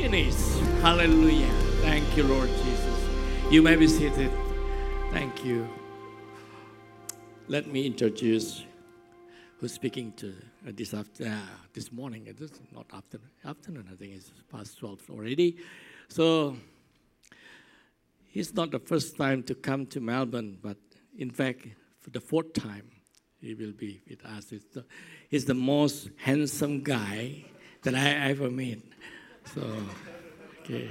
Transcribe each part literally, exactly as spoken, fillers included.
finished. Hallelujah. Thank you, Lord Jesus. You may be seated. Thank you. Let me introduce who's speaking to uh, this after uh, this morning. It is not afternoon. Afternoon, I think it's past twelve already. So he's not the first time to come to Melbourne, but in fact, for the fourth time, he will be with us. He's the, he's the most handsome guy that I ever met. So, okay.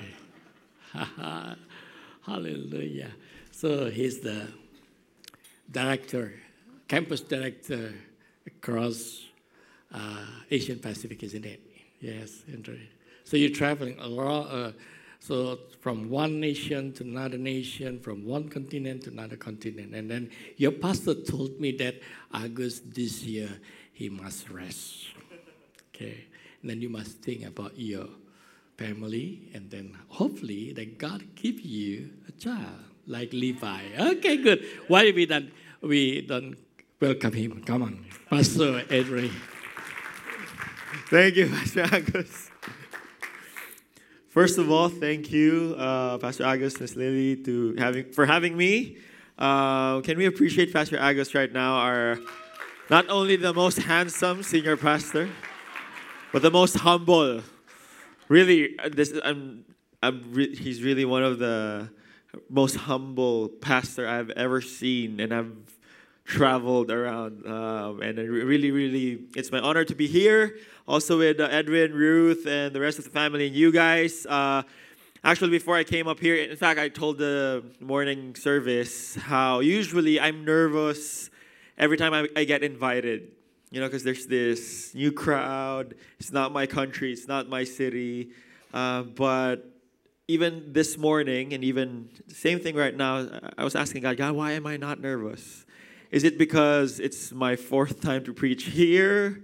Hallelujah. So he's the director, campus director across uh, Asian Pacific, isn't it? Yes, Andrew. So you're traveling a lot. Uh, so from one nation to another nation, from one continent to another continent. And then your pastor told me that August this year, he must rest. Okay. And then you must think about your family, and then hopefully that God give you a child like Levi. Okay, good. Why we don't we don't welcome him? Come on, Pastor Edry. Thank you, Pastor Agus. First of all, thank you, uh, Pastor Agus, Miss Lily, to having for having me. Uh, can we appreciate Pastor Agus right now? Our not only the most handsome senior pastor, but the most humble. Really, this I'm. I'm. Re- he's really one of the most humble pastor I've ever seen, and I've traveled around. Um, and I re- really, really, it's my honor to be here. Also with uh, Edwin, Ruth, and the rest of the family, and you guys. Uh, actually, before I came up here, in fact, I told the morning service how usually I'm nervous every time I, I get invited. You know, because there's this new crowd. It's not my country. It's not my city. Uh, but even this morning, and even the same thing right now, I was asking God, God, why am I not nervous? Is it because it's my fourth time to preach here?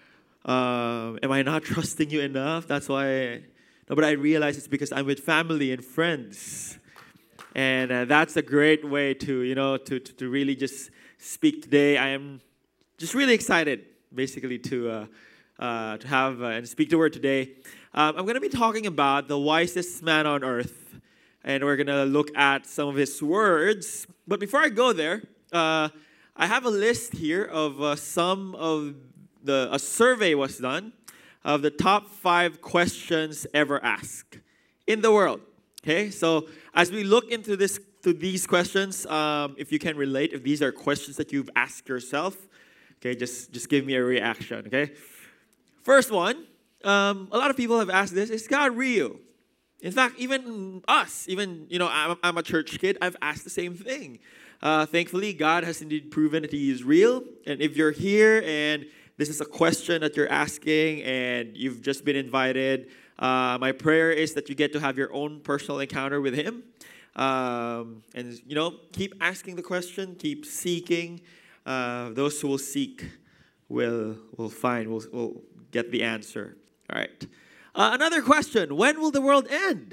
Uh, am I not trusting you enough? That's why. I, no, but I realize it's because I'm with family and friends. And uh, that's a great way to, you know, to, to, to really just speak today. I am just really excited, basically, to uh, uh, to have uh, and speak the word today. Um, I'm going to be talking about the wisest man on earth, and we're going to look at some of his words. But before I go there, uh, I have a list here of uh, some of the a survey was done of the top five questions ever asked in the world. Okay, so as we look into this to these questions, um, if you can relate, if these are questions that you've asked yourself. Okay, just, just give me a reaction, okay? First one, um, a lot of people have asked this, is God real? In fact, even us, even, you know, I'm, I'm a church kid, I've asked the same thing. Uh, thankfully, God has indeed proven that He is real. And if you're here and this is a question that you're asking and you've just been invited, uh, my prayer is that you get to have your own personal encounter with Him. Um, and, you know, keep asking the question, keep seeking. Uh, those who will seek will will find, will will get the answer. All right. Uh, another question: when will the world end?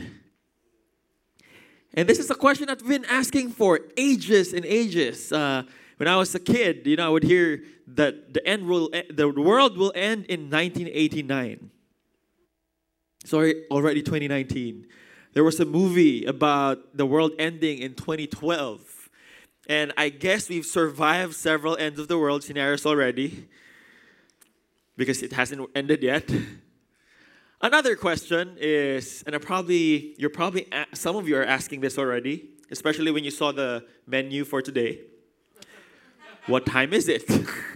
And this is a question I've been asking for ages and ages. Uh, when I was a kid, you know, I would hear that the end will, the world will end in nineteen eighty-nine. Sorry, already twenty nineteen. There was a movie about the world ending in twenty twelve. And I guess we've survived several ends of the world scenarios already because it hasn't ended yet. Another question is, and I probably you're probably some of you are asking this already, especially when you saw the menu for today. What time is it?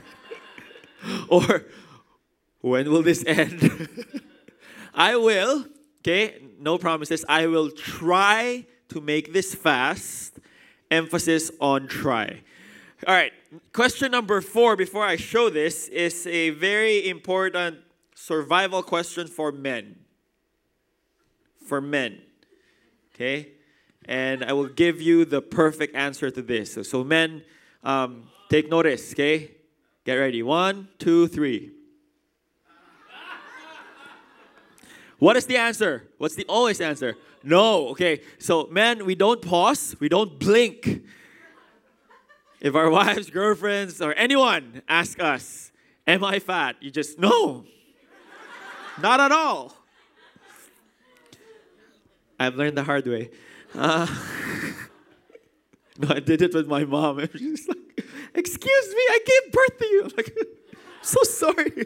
Or when will this end? I will, okay, no promises. I will try to make this fast. Emphasis on try. All right, question number four before I show this is a very important survival question for men. For men. Okay? And I will give you the perfect answer to this. So, so men, um, take notice, okay? Get ready. One, two, three. What is the answer? What's the always answer? No. Okay. So, men, we don't pause. We don't blink. If our wives, girlfriends, or anyone ask us, am I fat? You just, no. Not at all. I've learned the hard way. Uh, no, I did it with my mom. And she's like, excuse me, I gave birth to you. I'm like, so sorry.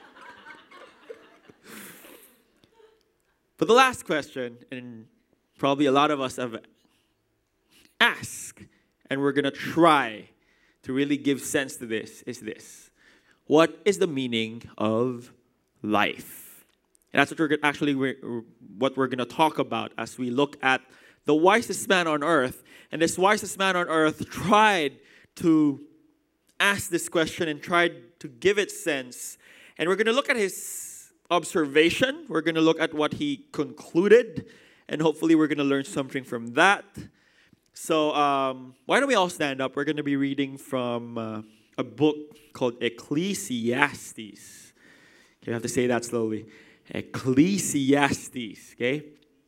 But the last question, and probably a lot of us have asked, and we're going to try to really give sense to this, is this. What is the meaning of life? And that's what we're actually we're, what we're going to talk about as we look at the wisest man on earth. And this wisest man on earth tried to ask this question and tried to give it sense. And we're going to look at his observation. We're going to look at what he concluded. And hopefully we're going to learn something from that. So um, why don't we all stand up? We're going to be reading from uh, a book called Ecclesiastes. You have to say that slowly. Ecclesiastes, okay?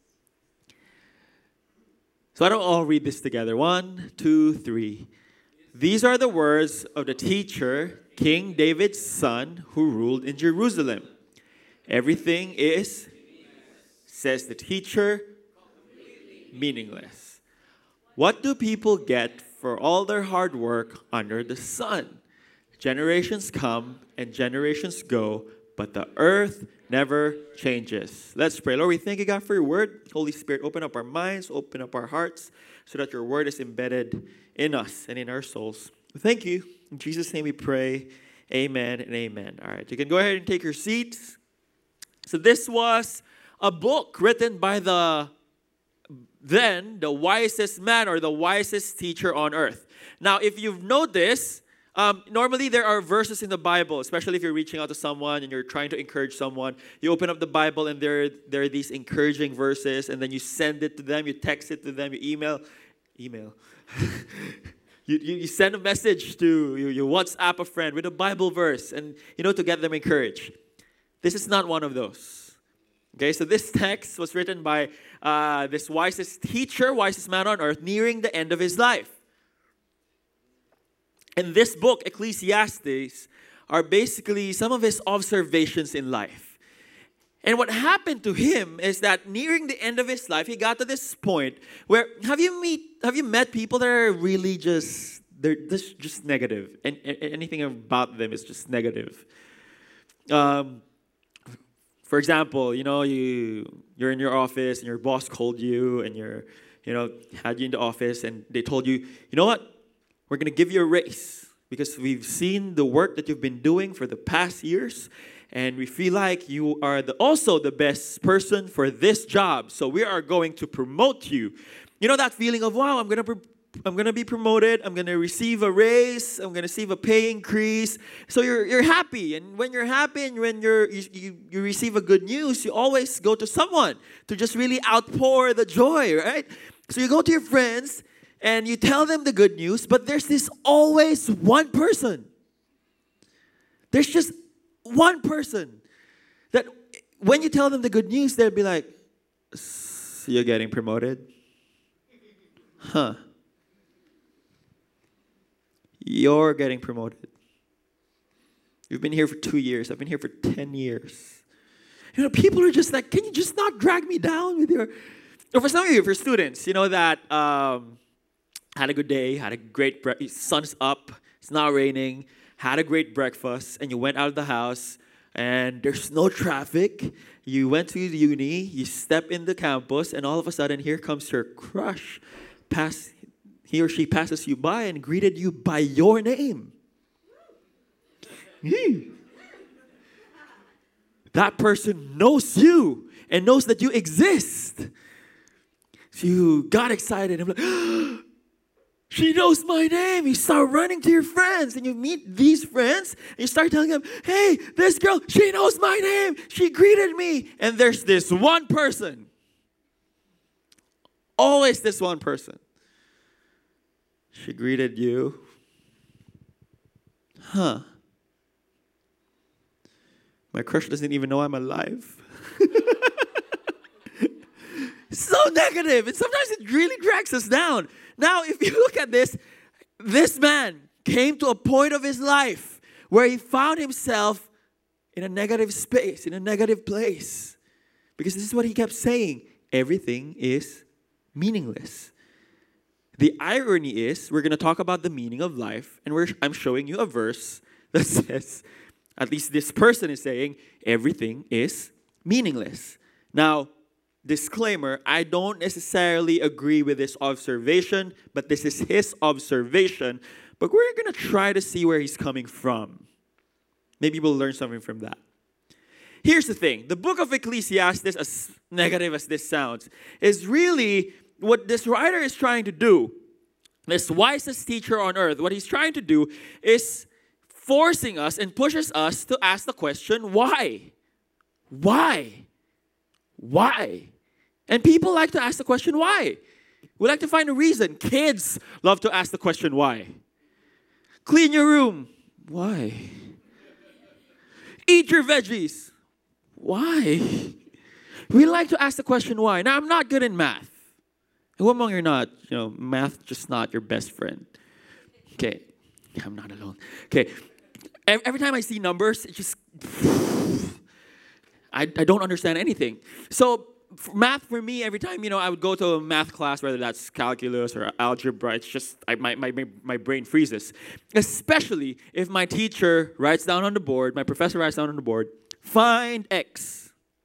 So why don't all read this together? One, two, three. These are the words of the teacher, King David's son, who ruled in Jerusalem. Everything is, says the teacher, meaningless. What do people get for all their hard work under the sun? Generations come and generations go, but the earth never changes. Let's pray. Lord, we thank you, God, for your word. Holy Spirit, open up our minds, open up our hearts, so that your word is embedded in us and in our souls. Thank you. In Jesus' name we pray. Amen and amen. All right, you can go ahead and take your seats. So this was a book written by the then the wisest man or the wisest teacher on earth. Now, if you've noticed, um, normally there are verses in the Bible, especially if you're reaching out to someone and you're trying to encourage someone. You open up the Bible and there, there are these encouraging verses, and then you send it to them, you text it to them, you email, email. you, you, you send a message to, you, you WhatsApp a friend with a Bible verse, and you know, to get them encouraged. This is not one of those. Okay, so this text was written by uh, this wisest teacher, wisest man on earth, nearing the end of his life. And this book, Ecclesiastes, are basically some of his observations in life. And what happened to him is that nearing the end of his life, he got to this point where, have you meet, have you met people that are really just, they're just, just negative, and, and anything about them is just negative. Um, For example, you know, you, you're in your office and your boss called you and you're, you know, had you in the office and they told you, you know what, we're going to give you a raise because we've seen the work that you've been doing for the past years and we feel like you are the, also the best person for this job. So we are going to promote you. You know that feeling of, wow, I'm going to pro- I'm going to be promoted, I'm going to receive a raise, I'm going to receive a pay increase. So you're you're happy. And when you're happy and when you're, you, you, you receive a good news, you always go to someone to just really outpour the joy, right? So you go to your friends and you tell them the good news, but there's this always one person. There's just one person that when you tell them the good news, they'll be like, so you're getting promoted? Huh. You're getting promoted. You've been here for two years. I've been here for ten years. You know, people are just like, can you just not drag me down with your... Or for some of you, for students, you know that um, had a good day, had a great breakfast, sun's up, it's not raining, had a great breakfast, and you went out of the house, and there's no traffic. You went to the uni, you step in the campus, and all of a sudden, here comes your crush, pass. He or she passes you by and greeted you by your name. That person knows you and knows that you exist. So you got excited. I'm like, oh, she knows my name. You start running to your friends and you meet these friends and you start telling them, hey, this girl, she knows my name. She greeted me. And there's this one person. Always this one person. She greeted you. Huh. My crush doesn't even know I'm alive. So negative. And sometimes it really drags us down. Now, if you look at this, this man came to a point of his life where he found himself in a negative space, in a negative place. Because this is what he kept saying. everything is meaningless. The irony is, we're going to talk about the meaning of life, and we're, I'm showing you a verse that says, at least this person is saying, everything is meaningless. Now, disclaimer, I don't necessarily agree with this observation, but this is his observation. But we're going to try to see where he's coming from. Maybe we'll learn something from that. Here's the thing. The book of Ecclesiastes, as negative as this sounds, is really what this writer is trying to do. This wisest teacher on earth, what he's trying to do is forcing us and pushes us to ask the question, why? Why? Why? And people like to ask the question, why? We like to find a reason. Kids love to ask the question, why? Clean your room. Why? Eat your veggies. Why? We like to ask the question, why? Now, I'm not good in math. Who among you are not? You know, math just not your best friend. Okay. I'm not alone. Okay. Every time I see numbers, it just... I, I don't understand anything. So for math for me, every time, you know, I would go to a math class, whether that's calculus or algebra, it's just, I, my, my, my brain freezes. Especially if my teacher writes down on the board, my professor writes down on the board, find X.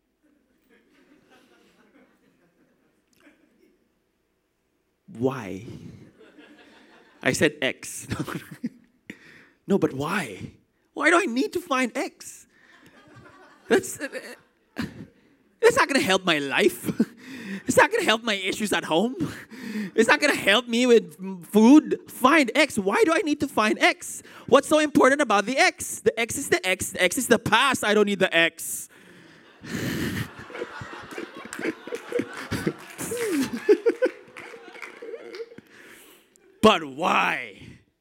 Why? I said X. No, but why? Why do I need to find X? That's, uh, that's not going to help my life. It's not going to help my issues at home. It's not going to help me with food. Find X. Why do I need to find X? What's so important about the X? The X is the X. The X is the past. I don't need the X. But why?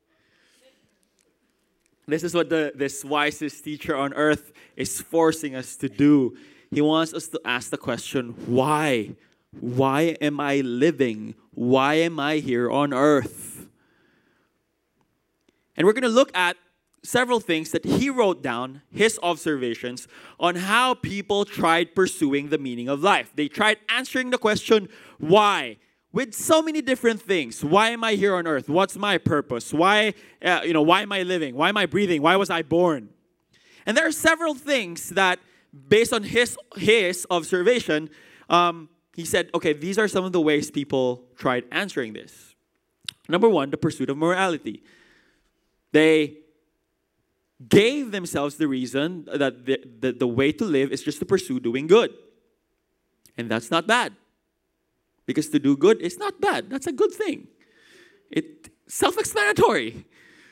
This is what the, this wisest teacher on earth is forcing us to do. He wants us to ask the question, why? Why am I living? Why am I here on earth? And we're going to look at several things that he wrote down, his observations, on how people tried pursuing the meaning of life. They tried answering the question, why? With so many different things. Why am I here on earth? What's my purpose? Why, uh, you know, why am I living? Why am I breathing? Why was I born? And there are several things that, based on his, his observation, um, he said, okay, these are some of the ways people tried answering this. Number one, the pursuit of morality. They gave themselves the reason that the, the, the way to live is just to pursue doing good. And that's not bad. Because to do good is not bad. That's a good thing. It's self-explanatory.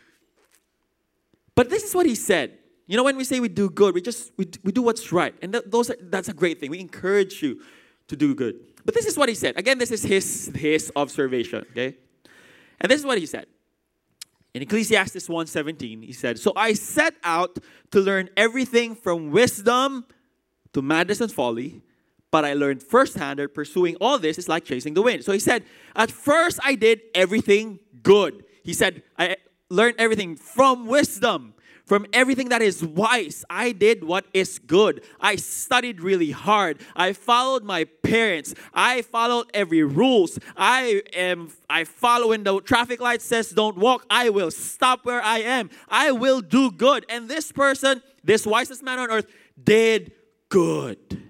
But this is what he said. You know, when we say we do good, we just we, we do what's right. And that, those are, that's a great thing. We encourage you to do good. But this is what he said. Again, this is his, his observation. Okay? And this is what he said. In Ecclesiastes one seventeen, he said, so I set out to learn everything from wisdom to madness and folly. But I learned firsthand that pursuing all this is like chasing the wind. So he said, at first I did everything good. He said, I learned everything from wisdom, from everything that is wise. I did what is good. I studied really hard. I followed my parents. I followed every rules. I am. I follow when the traffic light says don't walk. I will stop where I am. I will do good. And this person, this wisest man on earth, did good.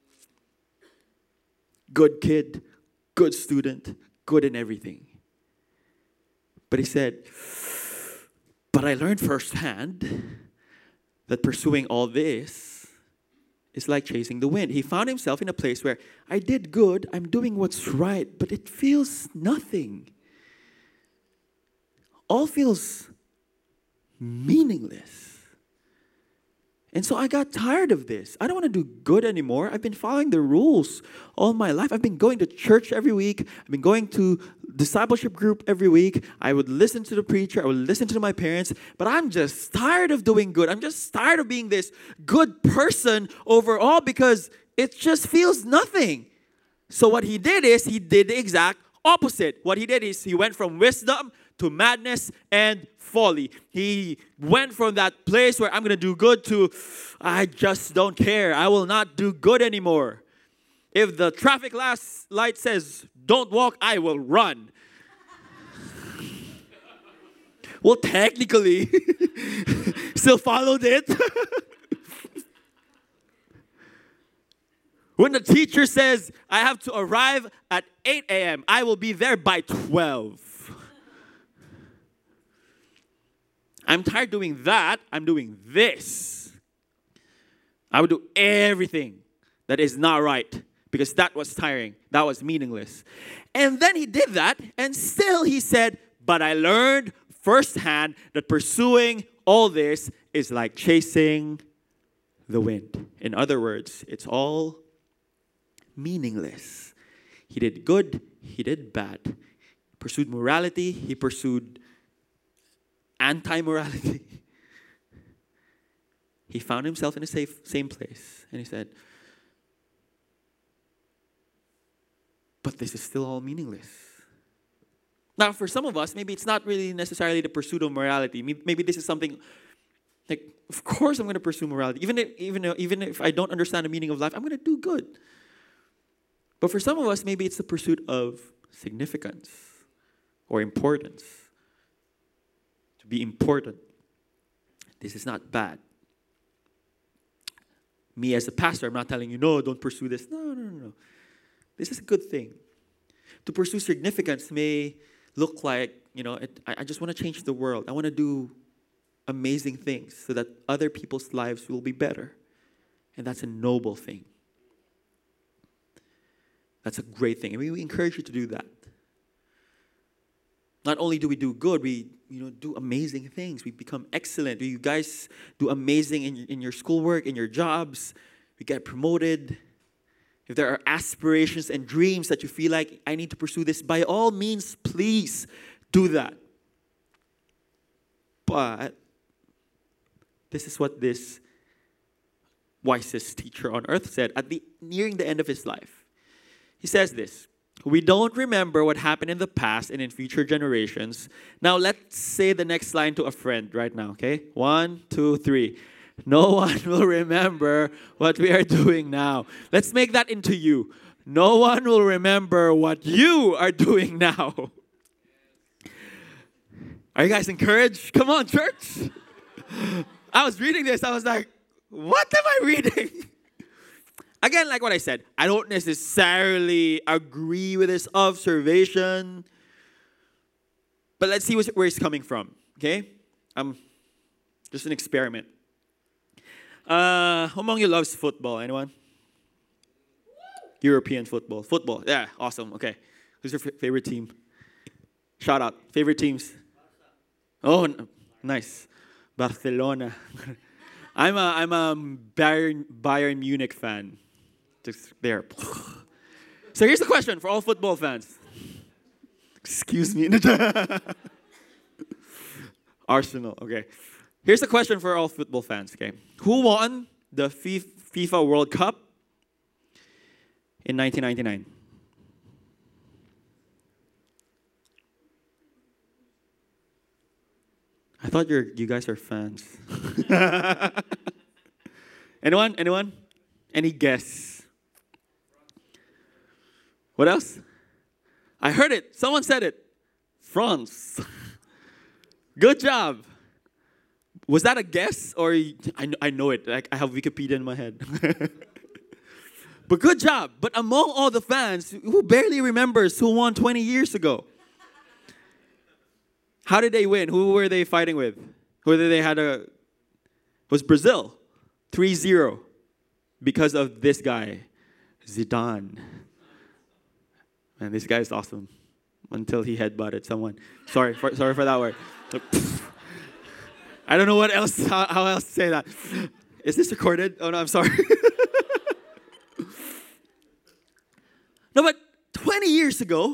Good kid, good student, good in everything. But he said, but I learned firsthand that pursuing all this is like chasing the wind. He found himself in a place where I did good, I'm doing what's right, but it feels nothing. All feels meaningless. And so I got tired of this. I don't want to do good anymore. I've been following the rules all my life. I've been going to church every week. I've been going to discipleship group every week. I would listen to the preacher. I would listen to my parents. But I'm just tired of doing good. I'm just tired of being this good person overall because it just feels nothing. So what he did is he did the exact opposite. What he did is he went from wisdom to madness and folly. He went from that place where I'm going to do good to I just don't care. I will not do good anymore. If the traffic last light says, don't walk, I will run. Well, technically, still followed it. When the teacher says, I have to arrive at eight a.m., I will be there by twelve. I'm tired doing that. I'm doing this. I would do everything that is not right because that was tiring. That was meaningless. And then he did that, and still he said, but I learned firsthand that pursuing all this is like chasing the wind. In other words, it's all meaningless. He did good, he did bad. He pursued morality, he pursued anti-morality. He found himself in the safe, same place. And he said, but this is still all meaningless. Now, for some of us, maybe it's not really necessarily the pursuit of morality. Maybe this is something like, of course I'm going to pursue morality. Even if, even, even if I don't understand the meaning of life, I'm going to do good. But for some of us, maybe it's the pursuit of significance or importance. To be important. This is not bad. Me as a pastor, I'm not telling you, no, don't pursue this. No, no, no, no. This is a good thing. To pursue significance may look like, you know, it, I, I just want to change the world. I want to do amazing things so that other people's lives will be better. And that's a noble thing. That's a great thing. And we, we encourage you to do that. Not only do we do good, we you know do amazing things. We become excellent. You guys do amazing in, in your schoolwork, in your jobs. We get promoted. If there are aspirations and dreams that you feel like, I need to pursue this, by all means, please do that. But this is what this wisest teacher on earth said at the nearing the end of his life. He says this, we don't remember what happened in the past and in future generations. Now let's say the next line to a friend right now, okay? One, two, three. No one will remember what we are doing now. Let's make that into you. No one will remember what you are doing now. Are you guys encouraged? Come on, church. I was reading this. I was like, what am I reading? Again, like what I said, I don't necessarily agree with this observation. But let's see where it's coming from, okay? Um, just an experiment. Uh, who among you loves football? Anyone? European football. Football. Yeah, awesome. Okay. Who's your f- favorite team? Shout out. Favorite teams? Oh, n- nice. Barcelona. I'm a I'm a Bayern Bayern Munich fan. Just there. So here's the question for all football fans. Excuse me. Arsenal. Okay. Here's the question for all football fans, okay? Who won the FIFA World Cup in nineteen ninety-nine? I thought you're you guys are fans. Anyone? Anyone? Any guess? What else? I heard it. Someone said it. France. Good job. Was that a guess or I, I know it? Like I have Wikipedia in my head. But good job. But among all the fans, who barely remembers who won twenty years ago? How did they win? Who were they fighting with? Whether they had a... It was Brazil. three zero. Because of this guy. Zidane. Man, this guy is awesome. Until he headbutted someone. Sorry for, sorry for that word. I don't know what else, how, how else to say that. Is this recorded? Oh, no, I'm sorry. No, but twenty years ago,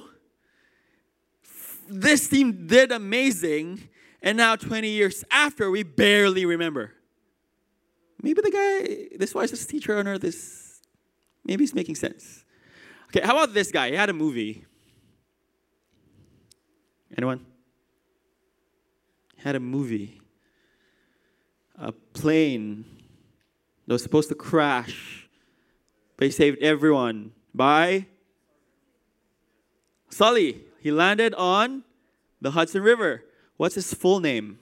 this team did amazing, and now twenty years after, we barely remember. Maybe the guy, this wisest teacher on earth is, maybe he's making sense. Okay, how about this guy? He had a movie. Anyone? He had a movie. A plane that was supposed to crash, but he saved everyone by Sully. He landed on the Hudson River. What's his full name?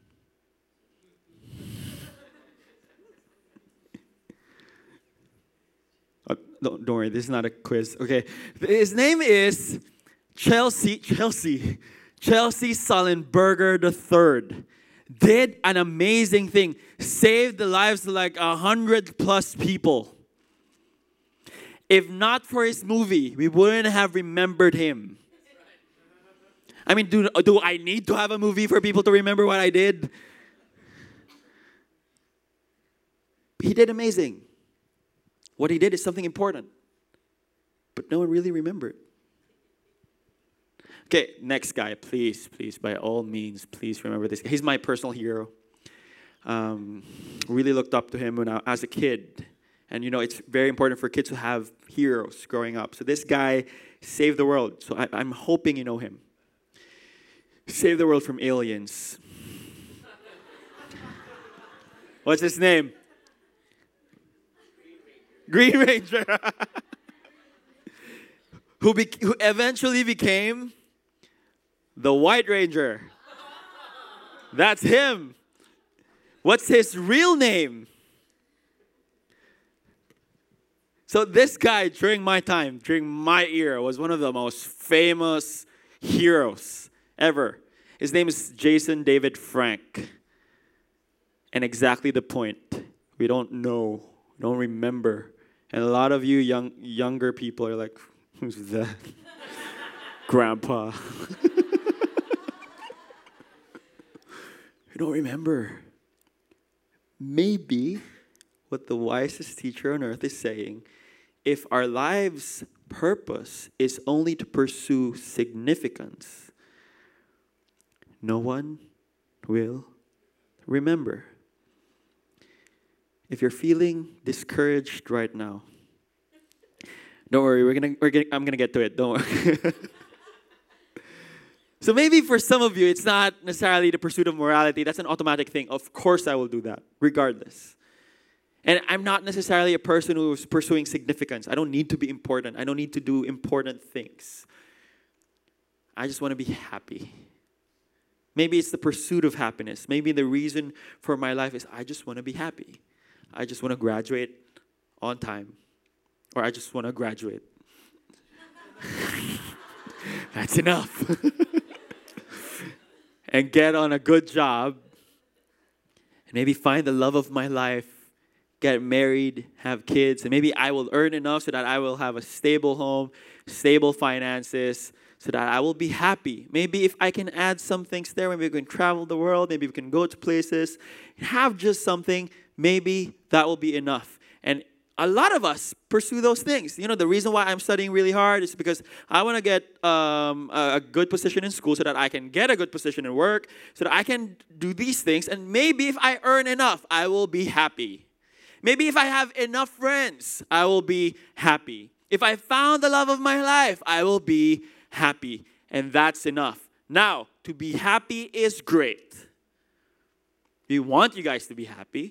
Oh, don't, don't worry, this is not a quiz. Okay. His name is Chelsea, Chelsea, Chelsea Sullenberger the third. Did an amazing thing. Saved the lives of like a hundred plus people. If not for his movie, we wouldn't have remembered him. I mean, do, do I need to have a movie for people to remember what I did? He did amazing. What he did is something important. But no one really remembered. Okay, next guy, please, please, by all means, please remember this. He's my personal hero. Um, really looked up to him when I, as a kid. And you know, it's very important for kids to have heroes growing up. So this guy saved the world. So I, I'm hoping you know him. Saved the world from aliens. What's his name? Green Ranger. who, be, who eventually became the White Ranger. That's him. What's his real name? So this guy, during my time, during my era, was one of the most famous heroes ever. His name is Jason David Frank. And exactly the point. We don't know. We don't remember. And a lot of you young younger people are like, who's that? Grandpa. We don't remember. Maybe what the wisest teacher on earth is saying, if our life's purpose is only to pursue significance, no one will remember. If you're feeling discouraged right now, don't worry, we're gonna, we're gonna I'm gonna get to it, don't worry. So maybe for some of you, it's not necessarily the pursuit of morality. That's an automatic thing. Of course I will do that, regardless. And I'm not necessarily a person who is pursuing significance. I don't need to be important. I don't need to do important things. I just want to be happy. Maybe it's the pursuit of happiness. Maybe the reason for my life is I just want to be happy. I just want to graduate on time. Or I just want to graduate. That's enough. And get on a good job. And maybe find the love of my life. Get married, have kids. And maybe I will earn enough so that I will have a stable home, stable finances, so that I will be happy. Maybe if I can add some things there, maybe we can travel the world, maybe we can go to places, have just something, maybe that will be enough. And a lot of us pursue those things. You know, the reason why I'm studying really hard is because I want to get um, a good position in school so that I can get a good position in work, so that I can do these things. And maybe if I earn enough, I will be happy. Maybe if I have enough friends, I will be happy. If I found the love of my life, I will be happy. And that's enough. Now, to be happy is great. We want you guys to be happy.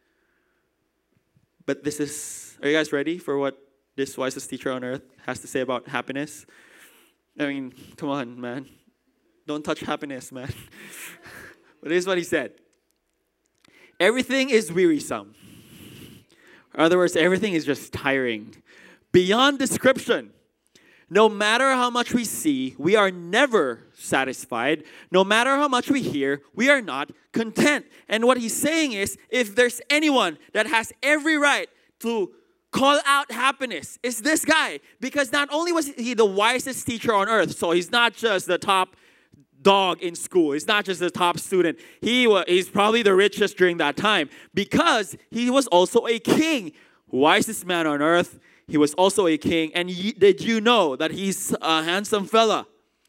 But this is, are you guys ready for what this wisest teacher on earth has to say about happiness? I mean, come on, man. Don't touch happiness, man. But here's what he said. Everything is wearisome. In other words, everything is just tiring. Beyond description. No matter how much we see, we are never satisfied. No matter how much we hear, we are not content. And what he's saying is, if there's anyone that has every right to call out happiness, it's this guy. Because not only was he the wisest teacher on earth, so he's not just the top dog in school. He's not just the top student. He was, he's probably the richest during that time because he was also a king. Wisest man on earth. He was also a king. And y- did you know that he's a handsome fella?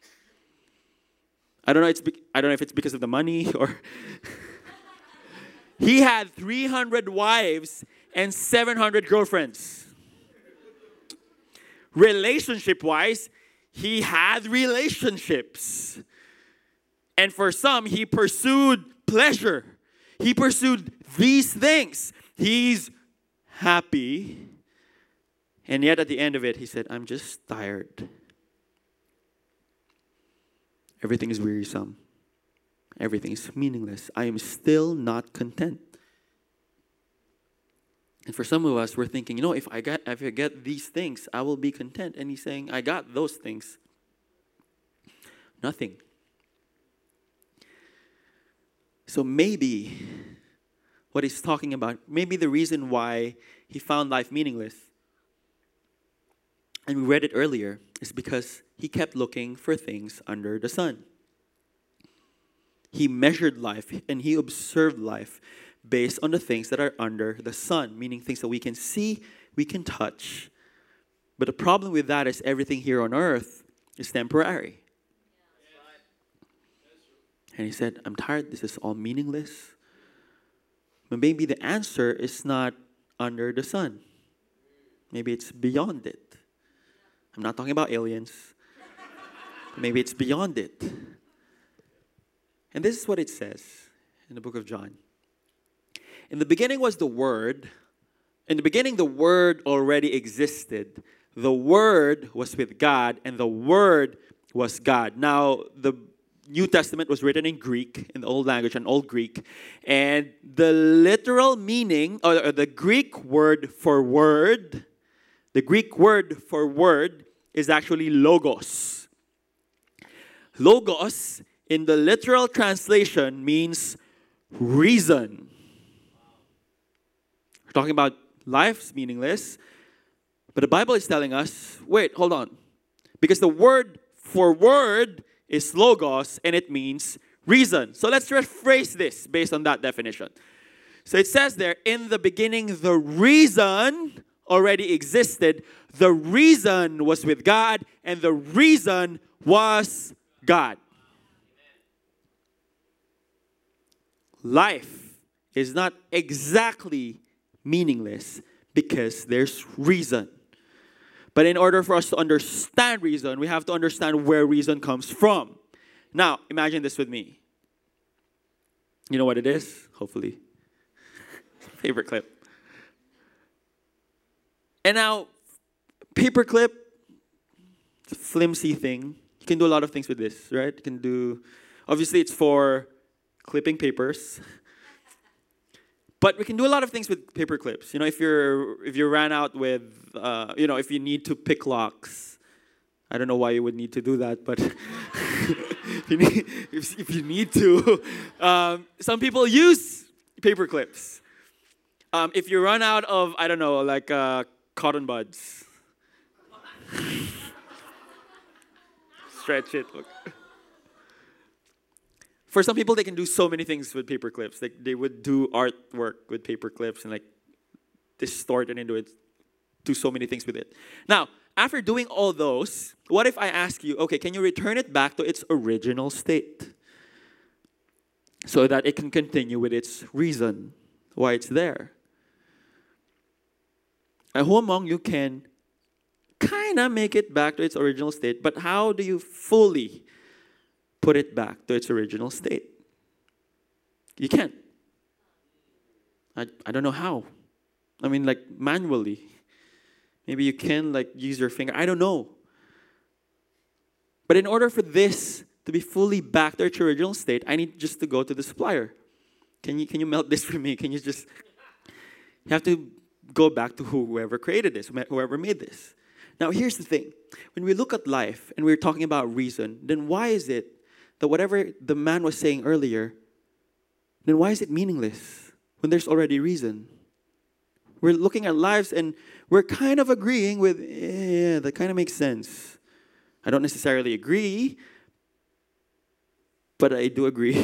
I don't know, it's be- I don't know if it's because of the money or... He had three hundred wives and seven hundred girlfriends. Relationship-wise, he had relationships. And for some, he pursued pleasure. He pursued these things. He's happy. And yet at the end of it, he said, I'm just tired. Everything is wearisome. Everything is meaningless. I am still not content. And for some of us, we're thinking, you know, if I get if I get these things, I will be content. And he's saying, I got those things. Nothing. So maybe what he's talking about, maybe the reason why he found life meaningless, and we read it earlier, is because he kept looking for things under the sun. He measured life and he observed life based on the things that are under the sun, meaning things that we can see, we can touch. But the problem with that is everything here on earth is temporary. And he said, I'm tired, this is all meaningless. But maybe the answer is not under the sun. Maybe it's beyond it. I'm not talking about aliens. Maybe it's beyond it. And this is what it says in the book of John. In the beginning was the Word. In the beginning, the Word already existed. The Word was with God, and the Word was God. Now, the New Testament was written in Greek, in the Old language, an Old Greek. And the literal meaning, or the Greek word for word, the Greek word for word is actually logos. Logos, in the literal translation, means reason. We're talking about life's meaningless, but the Bible is telling us, wait, hold on. Because the word for word is logos, and it means reason. So let's rephrase this based on that definition. So it says there, in the beginning, the reason already existed. The reason was with God, and the reason was God. Life is not exactly meaningless because there's reason. But in order for us to understand reason, we have to understand where reason comes from. Now, imagine this with me. You know what it is? Hopefully. Favorite clip. And now, paperclip, it's a flimsy thing. You can do a lot of things with this, right? You can do, obviously it's for clipping papers. But we can do a lot of things with paper clips. You know, if you're if you ran out with, uh, you know, if you need to pick locks, I don't know why you would need to do that, but if, you need, if, if you need to, um, some people use paper clips. Um, if you run out of, I don't know, like uh, cotton buds, stretch it. Look. For some people, they can do so many things with paper clips. They, they would do artwork with paper clips and like distort it into it, do so many things with it. Now, after doing all those, what if I ask you, okay, can you return it back to its original state so that it can continue with its reason, why it's there? And who among you can kind of make it back to its original state, but how do you fully put it back to its original state? You can't. I, I don't know how. I mean, like, manually. Maybe you can, like, use your finger. I don't know. But in order for this to be fully back to its original state, I need just to go to the supplier. Can you, can you melt this for me? Can you just... You have to go back to whoever created this, whoever made this. Now, here's the thing. When we look at life and we're talking about reason, then why is it that whatever the man was saying earlier, then why is it meaningless when there's already reason? We're looking at lives and we're kind of agreeing with, yeah, that kind of makes sense. I don't necessarily agree, but I do agree.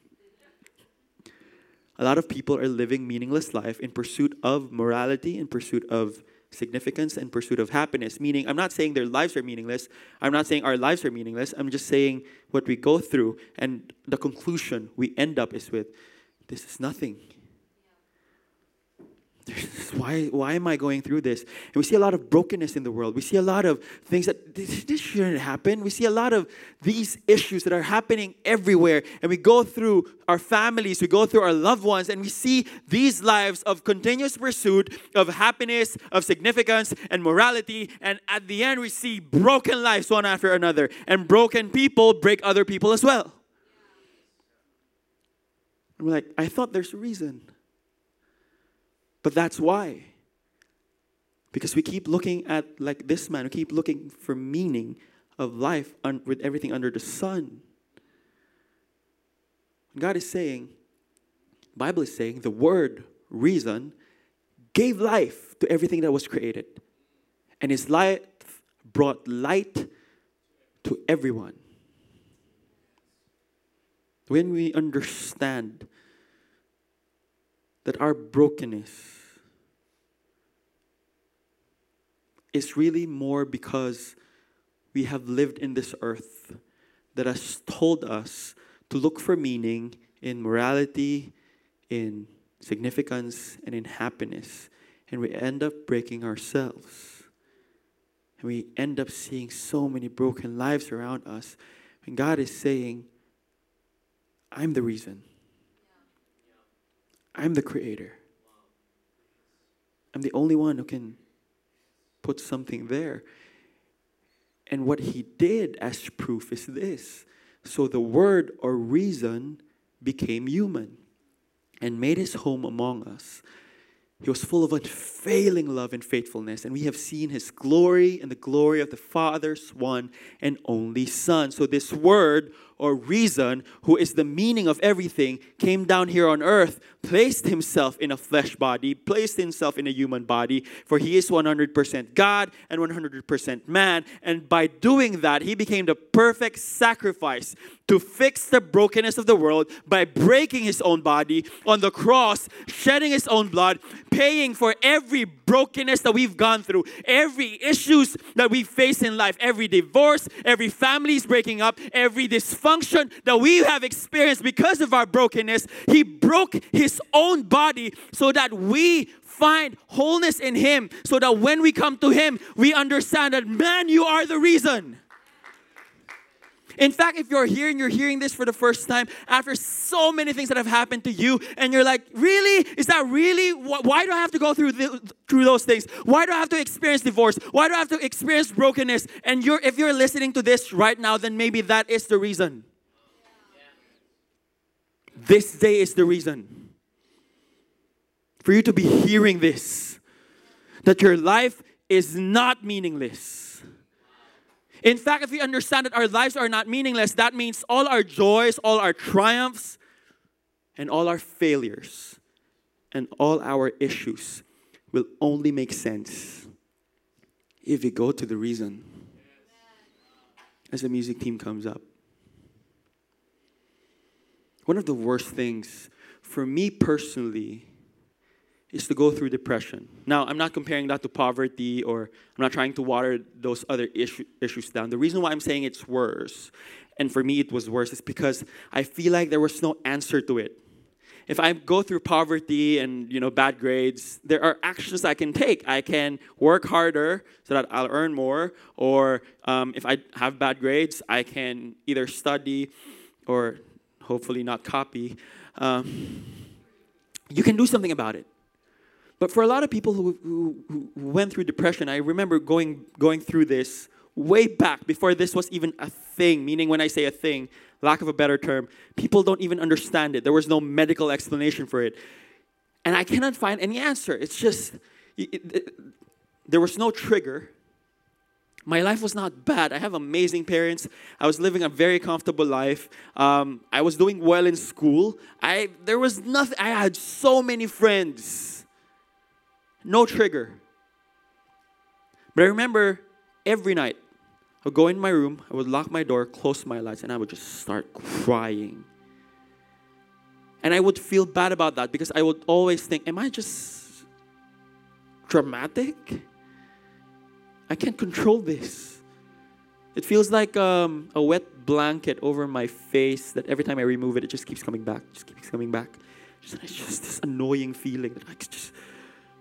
A lot of people are living meaningless life in pursuit of morality, in pursuit of significance, and pursuit of happiness. Meaning, I'm not saying their lives are meaningless. I'm not saying our lives are meaningless. I'm just saying what we go through and the conclusion we end up is with, this is nothing. Why, why am I going through this? And we see a lot of brokenness in the world. We see a lot of things that this, this shouldn't happen. We see a lot of these issues that are happening everywhere. And we go through our families, we go through our loved ones, and we see these lives of continuous pursuit of happiness, of significance, and morality. And at the end, we see broken lives one after another. And broken people break other people as well. And we're like, I thought there's a reason. But that's why. Because we keep looking at, like this man, we keep looking for meaning of life un- with everything under the sun. God is saying, the Bible is saying, the word, reason, gave life to everything that was created. And his life brought light to everyone. When we understand that our brokenness is really more because we have lived in this earth that has told us to look for meaning in morality, in significance, and in happiness. And we end up breaking ourselves. And we end up seeing so many broken lives around us. And God is saying, I'm the reason. I'm the creator. I'm the only one who can put something there. And what he did as proof is this. So the word or reason became human and made his home among us. He was full of unfailing love and faithfulness, and we have seen his glory and the glory of the Father's one and only Son. So this word or reason, who is the meaning of everything, came down here on earth, placed himself in a flesh body, placed himself in a human body, for he is one hundred percent God and one hundred percent man. And by doing that, he became the perfect sacrifice to fix the brokenness of the world by breaking his own body on the cross, shedding his own blood, paying for every brokenness that we've gone through, every issues that we face in life, every divorce, every family's breaking up, every dysfunction that we have experienced because of our brokenness. He broke his own body so that we find wholeness in him, so that when we come to him, we understand that, man, you are the reason. In fact, if you're here and you're hearing this for the first time, after so many things that have happened to you, and you're like, really? Is that really? Why do I have to go through the, through those things? Why do I have to experience divorce? Why do I have to experience brokenness? And you're, if you're listening to this right now, then maybe that is the reason. This day is the reason for you to be hearing this, that your life is not meaningless. In fact, if we understand that our lives are not meaningless, that means all our joys, all our triumphs, and all our failures, and all our issues will only make sense if we go to the reason. As the music team comes up. One of the worst things for me personally is to go through depression. Now, I'm not comparing that to poverty, or I'm not trying to water those other issue, issues down. The reason why I'm saying it's worse, and for me it was worse, is because I feel like there was no answer to it. If I go through poverty and, you know, bad grades, there are actions I can take. I can work harder so that I'll earn more, or um, if I have bad grades, I can either study or hopefully not copy. Um, you can do something about it. But for a lot of people who, who, who went through depression, I remember going going through this way back before this was even a thing. Meaning, when I say a thing, lack of a better term, people don't even understand it. There was no medical explanation for it. And I cannot find any answer. It's just, it, it, there was no trigger. My life was not bad. I have amazing parents. I was living a very comfortable life. Um, I was doing well in school. I There was nothing. I had so many friends. No trigger. But I remember every night, I would go in my room, I would lock my door, close my lights, and I would just start crying. And I would feel bad about that because I would always think, am I just dramatic? I can't control this. It feels like um, a wet blanket over my face that every time I remove it, it just keeps coming back, just keeps coming back. Just, it's just this annoying feeling that I just...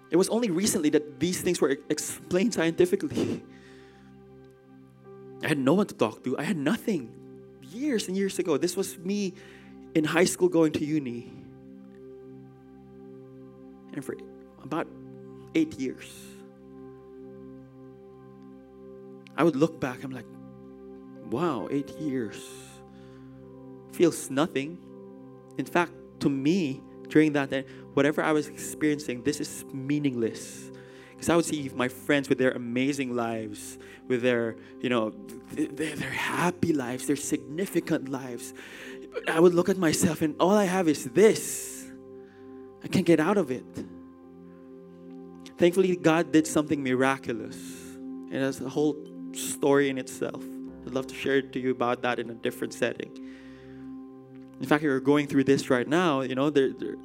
It was only recently that these things were explained scientifically. I had no one to talk to. I had nothing. Years and years ago, this was me in high school going to uni. And for about eight years, I would look back, I'm like, wow, eight years. Feels nothing. In fact, to me, during that time, whatever I was experiencing, this is meaningless. Because I would see my friends with their amazing lives, with their, you know, their, their happy lives, their significant lives. I would look at myself and all I have is this. I can't get out of it. Thankfully, God did something miraculous. And that's a whole story in itself. I'd love to share to you about that in a different setting. In fact, you're going through this right now, you know, there, there,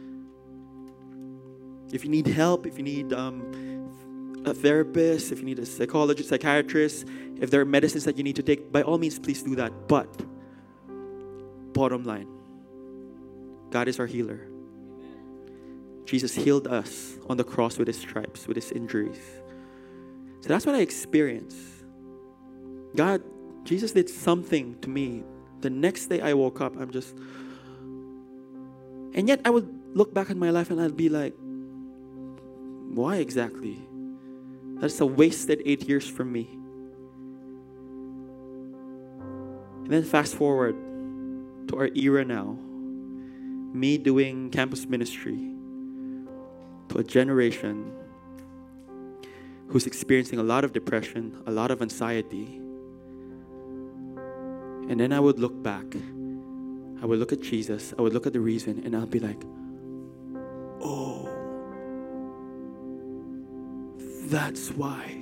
if you need help, if you need um, a therapist, if you need a psychologist, psychiatrist, if there are medicines that you need to take, by all means, please do that. But, bottom line, God is our healer. Jesus healed us on the cross with His stripes, with His injuries. So that's what I experienced. God, Jesus did something to me. The next day I woke up, I'm just... And yet I would look back at my life and I'd be like, why exactly? That's a wasted eight years from me. And then fast forward to our era now. Me doing campus ministry to a generation who's experiencing a lot of depression, a lot of anxiety. And then I would look back. I would look at Jesus. I would look at the reason and I'll be like, oh, that's why.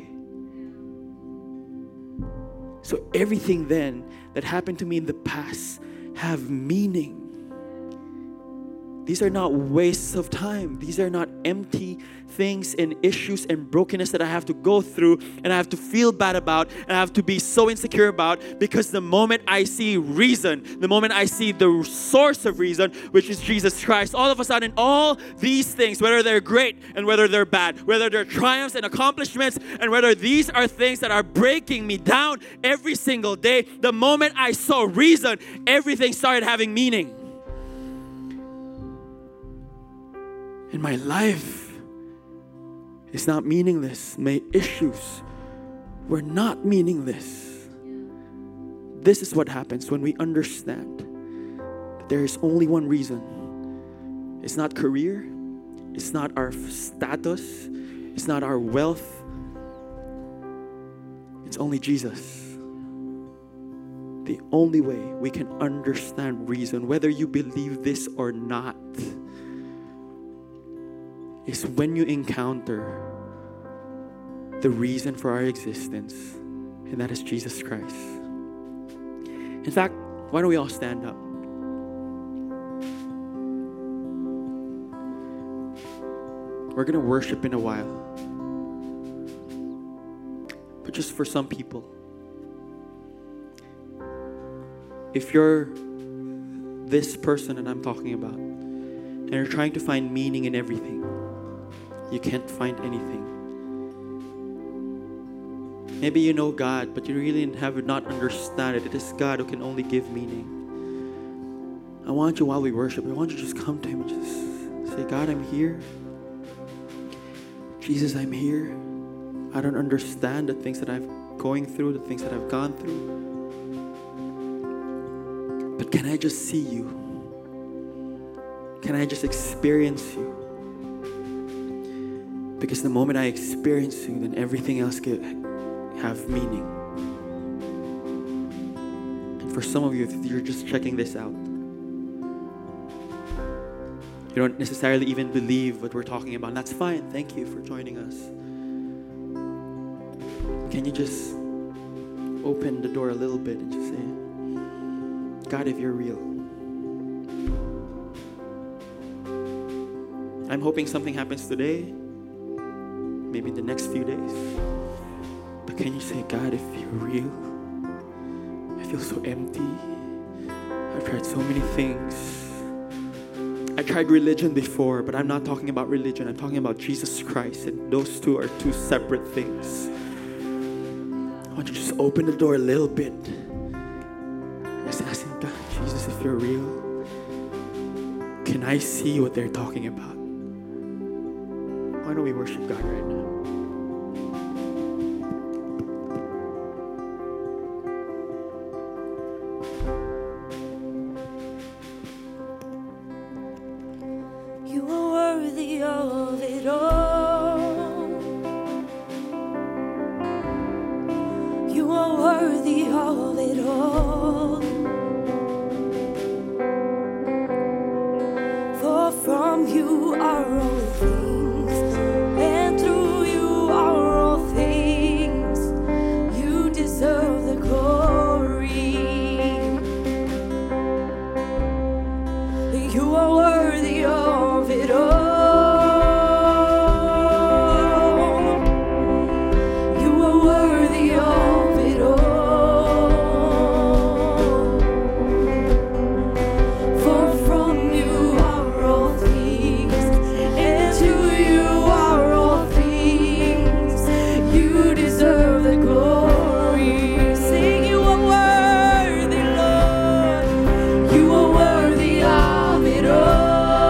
So everything then that happened to me in the past have meaning. These are not wastes of time. These are not empty things and issues and brokenness that I have to go through and I have to feel bad about and I have to be so insecure about, because the moment I see reason, the moment I see the source of reason, which is Jesus Christ, all of a sudden all these things, whether they're great and whether they're bad, whether they're triumphs and accomplishments and whether these are things that are breaking me down every single day, the moment I saw reason, everything started having meaning. And my life is not meaningless. My issues were not meaningless. This is what happens when we understand that there is only one reason. It's not career. It's not our status. It's not our wealth. It's only Jesus. The only way we can understand reason, whether you believe this or not, is when you encounter the reason for our existence, and that is Jesus Christ. In fact, why don't we all stand up? We're going to worship in a while. But just for some people, if you're this person that I'm talking about, and you're trying to find meaning in everything, you can't find anything. Maybe you know God, but you really have not understand it. It is God who can only give meaning. I want you, while we worship, I want you to just come to Him and just say, God, I'm here. Jesus, I'm here. I don't understand the things that I'm going through, the things that I've gone through. But can I just see you? Can I just experience you? Because the moment I experience you, then everything else can have meaning. And for some of you, if you're just checking this out, you don't necessarily even believe what we're talking about. And that's fine. Thank you for joining us. Can you just open the door a little bit and just say, God, if you're real. I'm hoping something happens today, maybe in the next few days. But can you say, God, if you're real, I feel so empty. I've tried so many things. I tried religion before, but I'm not talking about religion. I'm talking about Jesus Christ. And those two are two separate things. I want you to just open the door a little bit. Just ask him, God, Jesus, if you're real, can I see what they're talking about? Why don't we worship God right now? You are worthy of it all. You are worthy of it all. For from you are all things, and through you are all things. You deserve the glory. You are worthy of it all. You are worthy of it all. For from you are all things, and to you are all things. You deserve the glory. Sing, you are worthy, Lord. You are worthy of it all.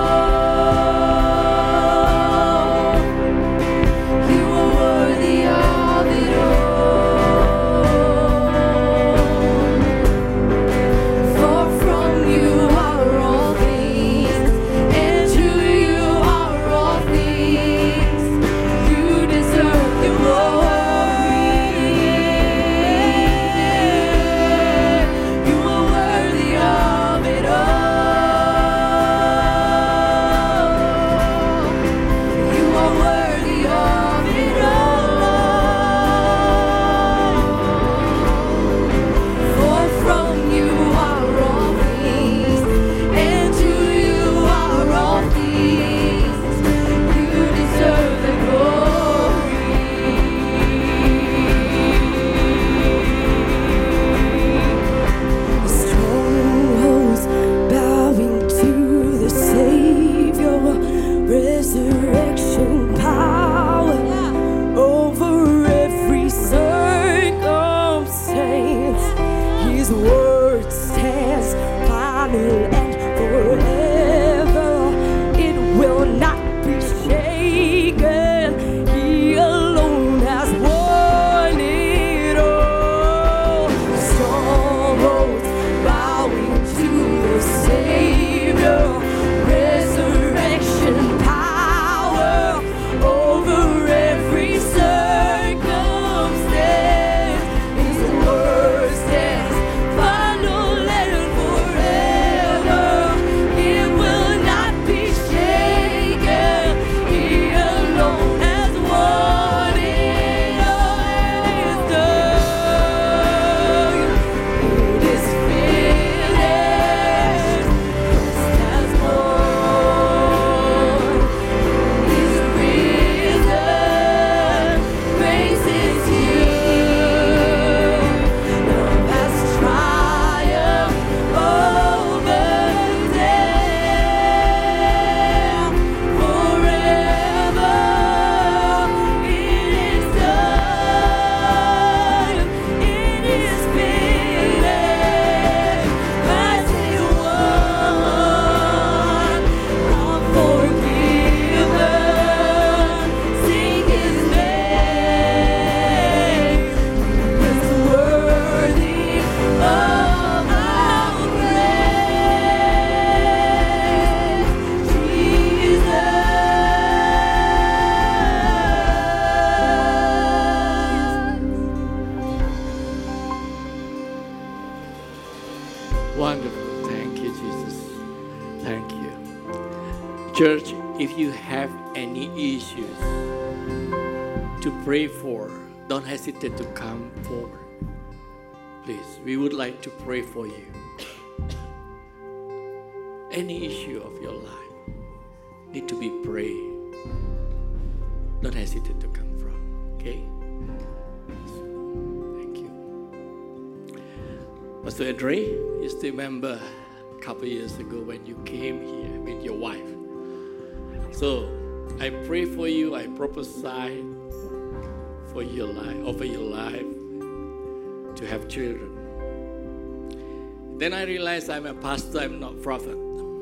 Resurrection power over every circumstance. His word stands final and forever. It will not be shaken. He alone has won it all. Strongholds bowing to the Savior. Resurrection power over every circumstance. His word stands final and forever. It will not be shaken. He alone has won it all. It is done. It is finished. Christ has won. He's risen. Praise is here. Love has triumphed over death. Forever it is done. It is finished. Christ is won. I'm forgiven. Sing His name. He is worthy of our praise. Jesus. Wonderful. Thank you, Jesus. Thank you. Church, if you have any issues to pray for, don't hesitate to come forward. Please, we would like to pray for you. Any issue of your life need to be prayed. Don't hesitate to come from. Okay? Thank you. Pastor Andre, you still remember a couple years ago when you came here with your wife. So I pray for you. I prophesy for your life, over your life, to have children. Then I realized I'm a pastor. I'm not prophet.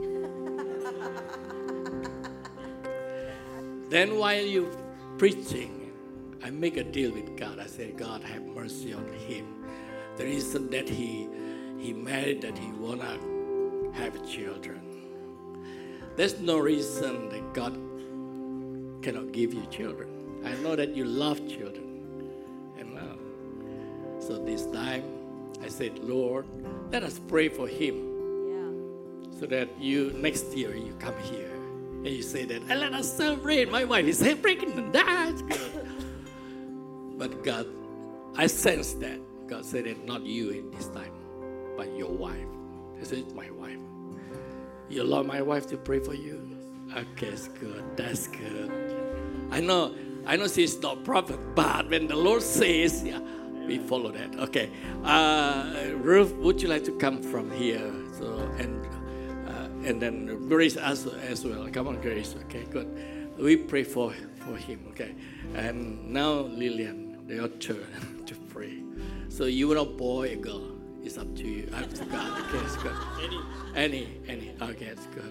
Then while you preaching, I make a deal with God. I said, God, have mercy on him. The reason that he he married, that he wanna have children. There's no reason that God cannot give you children. I know that you love children. And now, so this time, I said, Lord, let us pray for him. Yeah. So that you, next year, you come here. And you say that, and let us celebrate. My wife is celebrating, and that's good. But God, I sense that. God said that not you in this time, but your wife. I said, it's my wife. You allow my wife to pray for you? Okay, that's good. That's good. I know, I know she's not prophet, but when the Lord says, yeah, we follow that. Okay. Uh, Ruth, would you like to come from here? So, and And then Grace as, as well. Come on, Grace. Okay, good. We pray for, for him. Okay. And now, Lillian, your turn to pray. So you are a boy or girl. It's up to you. Up to God. Okay, it's good. Any. Any. Any. Okay, it's good.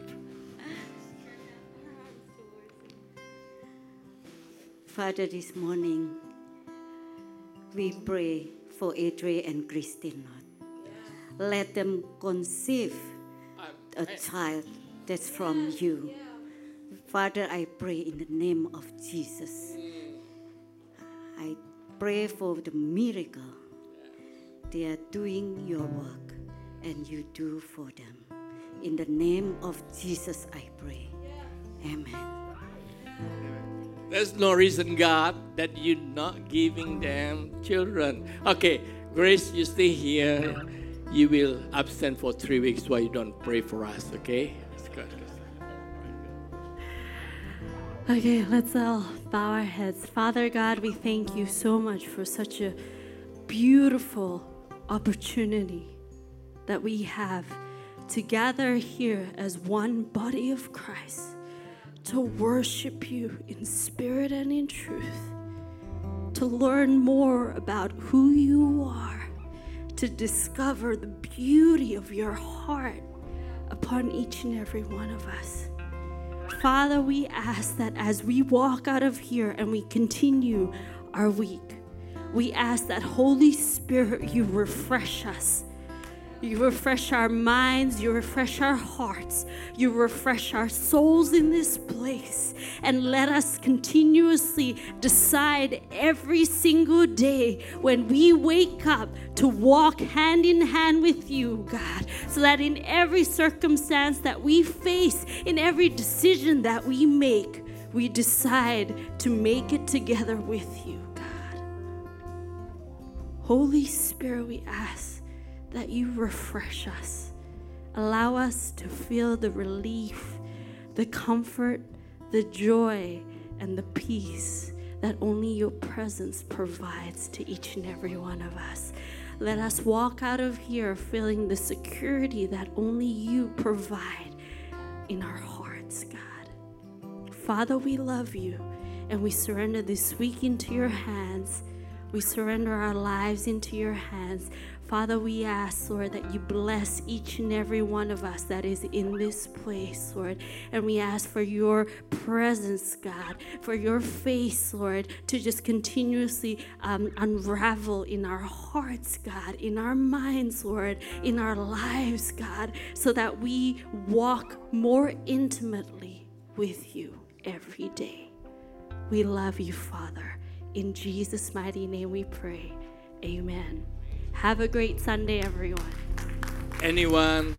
Father, this morning, we pray for Adria and Christine, Lord. Let them conceive a child that's from you. Father, I pray in the name of Jesus. I pray for the miracle. They are doing your work and you do for them. In the name of Jesus, I pray. Amen. There's no reason, God, that you're not giving them children. Okay, Grace, you stay here. You will absent for three weeks while you don't pray for us, okay? That's good. Okay, let's all bow our heads. Father God, we thank you so much for such a beautiful opportunity that we have to gather here as one body of Christ, to worship you in spirit and in truth, to learn more about who you are, to discover the beauty of your heart upon each and every one of us. Father, we ask that as we walk out of here and we continue our week, we ask that Holy Spirit, you refresh us. You refresh our minds, you refresh our hearts, you refresh our souls in this place, and let us continuously decide every single day when we wake up to walk hand in hand with you, God, so that in every circumstance that we face, in every decision that we make, we decide to make it together with you, God. Holy Spirit, we ask that you refresh us. Allow us to feel the relief, the comfort, the joy, and the peace that only your presence provides to each and every one of us. Let us walk out of here feeling the security that only you provide in our hearts, God. Father, we love you, and we surrender this week into your hands. We surrender our lives into your hands. Father, we ask, Lord, that you bless each and every one of us that is in this place, Lord. And we ask for your presence, God, for your face, Lord, to just continuously um, unravel in our hearts, God, in our minds, Lord, in our lives, God, so that we walk more intimately with you every day. We love you, Father. In Jesus' mighty name we pray. Amen. Have a great Sunday, everyone. Anyone?